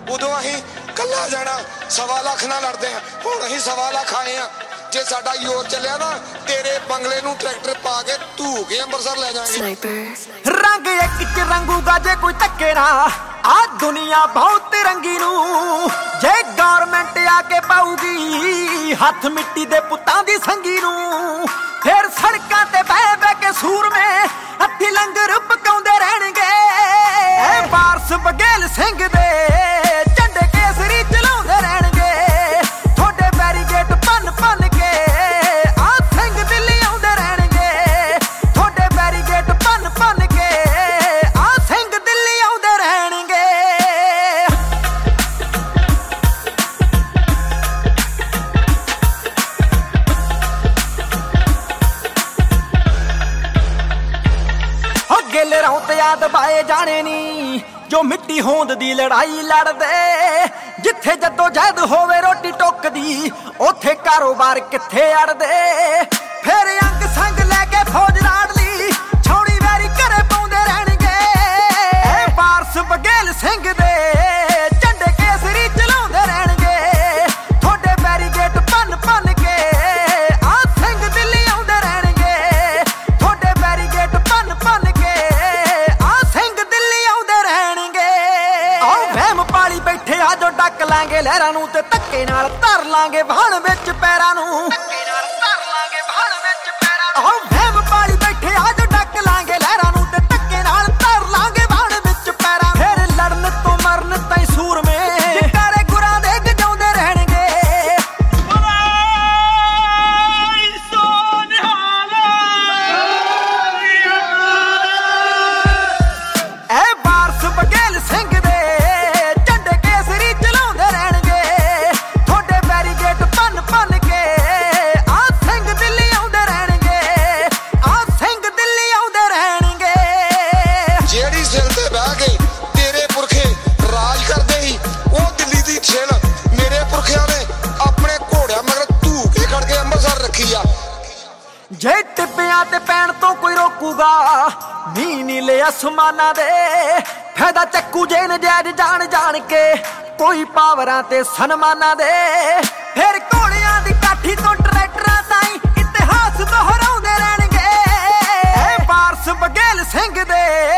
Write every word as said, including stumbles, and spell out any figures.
ਉਦੋਂ ਅਸੀਂ ਕੱਲਾ ਜਾਣਾ ਸਵਾ ਲੱਖ ਨਾਲ ਲੜਦੇ ਆ, ਹੁਣ ਅਸੀਂ ਸਵਾ ਲੱਖ ਆਏ ਆ। ਜੇ ਸਾਡਾ ਯੋਰ ਚੱਲਿਆ ਨਾ ਤੇਰੇ ਬੰਗਲੇ ਨੂੰ ਟਰੈਕਟਰ ਪਾ ਕੇ ਧੂ ਕੇ ਅੰਮ੍ਰਿਤਸਰ ਲੈ ਜਾਾਂਗੇ। ਰੰਗ ਇੱਕ ਚ ਰੰਗੂਗਾ ਜੇ ਕੋਈ ਧੱਕੇ ਨਾ ਆ ਦੁਨੀਆ ਬਹੁਤ ਰੰਗੀ ਨੂੰ, ਜੇ ਗੌਰਮੈਂਟ ਆ ਕੇ ਪਾਊਗੀ ਹੱਥ ਮਿੱਟੀ ਦੇ ਪੁੱਤਾਂ ਦੀ ਸੰਗੀ ਨੂੰ, ਫਿਰ ਸੜਕਾਂ ਤੇ ਬਹਿ ਬਹਿ ਕੇ ਸੂਰਮੇ ਹੱਥੀ ਲੰਗਰ ਪਕਾਉਂਦੇ ਰਹਿਣਗੇ। ਐ ਵਾਰਸ ਬਗੇਲ ਸਿੰਘ ਦੇ ਝੰਡੇ ਕੇਸਰੀ ਚਲਾਉਂਦੇ ਰਹਿਣਗੇ, ਤੁਹਾਡੇ ਬੈਰੀਗੇਟ ਭੰਨ ਭੰਨ ਕੇ ਆ ਸਿੰਘ ਦਿੱਲੀ ਆਉਂਦੇ ਰਹਿਣਗੇ, ਤੁਹਾਡੇ ਬੈਰੀਗੇਟ ਭੰਨ ਭੰਨ ਕੇ ਆ ਸਿੰਘ ਦਿੱਲੀ ਆਉਂਦੇ ਰਹਿਣਗੇ। ਹੋ ਗਿੱਲ ਰੌਂਤ ਯਾਦ ਬਾਏ ਜਾਣੇ ਨੀ ਜੋ ਮਿੱਟੀ ਹੋਂਦ ਦੀ ਲੜਾਈ ਲੜਦੇ, ਜਿੱਥੇ ਜੱਦੋ ਜਹਿਦ ਹੋਵੇ ਰੋਟੀ ਟੁੱਕਦੀ ਉੱਥੇ ਕਾਰੋਬਾਰ ਕਿੱਥੇ ਅੜਦੇ। ਫਿਰ ਅੰਗ ਸੰਗ ਲੈ ਕੇ ਫੌਜ ਰਾੜ ਲਈ ਛਾਉਣੀ ਵੈਰੀ ਘਰੇ ਪਾਉਂਦੇ ਰਹਿਣਗੇ। ਐ ਵਾਰਸ ਬਗੇਲ ਸਿੰਘ ਦੇ ਝੰਡੇ ਕੇਸਰੀ ਚਲਾਉਂਦੇ ਰਹਿਣਗੇ, ਤੁਹਾਡੇ ਬੈਰੀਗੇਟ ਭੰਨ ਭੰਨ ਕੇ ਆ ਸਿੰਘ ਦਿੱਲੀ ਆਉਂਦੇ ਰਹਿਣਗੇ, ਤੁਹਾਡੇ ਬੈਰੀਗੇਟ ਭੰਨ ਭੰਨ ਕੇ ਆ ਸਿੰਘ ਦਿੱਲੀ ਆਉਂਦੇ ਰਹਿਣਗੇ। ਆਓ ਵਹਿਮ ਪਾਲੀ ਬੈਠੇ ਆ ਜੋ ਡੱਕ ਲਾਂਗੇ ਲਹਿਰਾਂ ਨੂੰ ਤੇ ਧੱਕੇ ਨਾਲ ਧਰ ਲਾਂਗੇ ਵਾਹਣ ਵਿੱਚ ਪੈਰਾਂ ਨੂੰ, ਧੱਕੇ ਨਾਲ ਧਰ ਲਾਂਗੇ ਵਾਹਣ ਵਿੱਚ ਪੈਰਾਂ ਨੂੰ। ਆਓ ਵਹਿਮ ਪਾਲੀ ਬੈਠੇ ਆ ਜੋ ਡੱਕ ਲਾਂਗੇ ਲਹਿਰਾਂ ਨੂੰ ਤੇ ਧੱਕੇ ਨਾਲ ਧਰ ਲਾਂਗੇ ਵਾਹਣ ਵਿੱਚ ਪੈਰਾਂ ਨੂੰ। ਫਿਰ ਲੜਨ ਤੋਂ ਮਰਨ ਤਾਈਂ ਸੂਰਮੇ ਜਕਾਰੇ ਗੁਰਾਂ ਦੇ ਗਜਾਉਂਦੇ ਰਹਿਣਗੇ। ਐ ਵਾਰਸ ਬਗੇਲ ਸਿੰਘ ਦੇ ਝੰਡੇ ਕੇਸਰੀ ਚਲਾਉਂਦੇ ਰਹਿਣਗੇ, ਤੁਹਾਡੇ ਬੈਰੀਗੇਟ ਭੰਨ ਭੰਨ ਕੇ ਆ ਸਿੰਘ ਦਿੱਲੀ ਆਉਂਦੇ ਰਹਿਣਗੇ, ਆ ਸਿੰਘ ਦਿੱਲੀ ਆਉਂਦੇ ਰਹਿਣਗੇ। ਜਿਹੜੀ ਸਿਲ ਤੇ ਬਹਿ ਕੇ ਤੇਰੇ ਪੁਰਖੇ ਰਾਜ ਕਰਦੇ ਸੀ ਉਹ ਦਿੱਲੀ ਦੀ ਛਿਲ ਮੇਰੇ ਪੁਰਖਿਆਂ ਨੇ ਆਪਣੇ ਘੋੜਿਆਂ ਮਗਰ ਧੂ ਕੇ ਖੜ ਕੇ ਅੰਮ੍ਰਿਤਸਰ ਰੱਖੀ ਆ। ਜੇ ਟਿੱਬਿਆਂ ਤੇ ਪੈਣ ਤੋਂ ਕੋਈ ਰੋਕੂਗਾ ਮੀਂਹ ਨੀਲੇ ਅਸਮਾਨਾਂ ਦੇ, ਫਾਇਦਾ ਚੱਕੂ ਜੇ ਨਜਾਇਜ਼ ਜਾਣ ਜਾਣ ਕੇ ਕੋਈ ਪਾਵਰਾਂ ਤੇ ਸਨਮਾਨਾਂ ਦੇ। ਫਿਰ ਘੋੜਿਆਂ ਦੀ ਕਾਠੀ ਤੋਂ ਟਰੈਕਟਰਾਂ ਤਾਈਂ ਇਤਿਹਾਸ ਦੁਹਰਾਉਂਦੇ ਰਹਿਣਗੇ। ਐ ਵਾਰਸ ਬਗੇਲ ਸਿੰਘ ਦੇ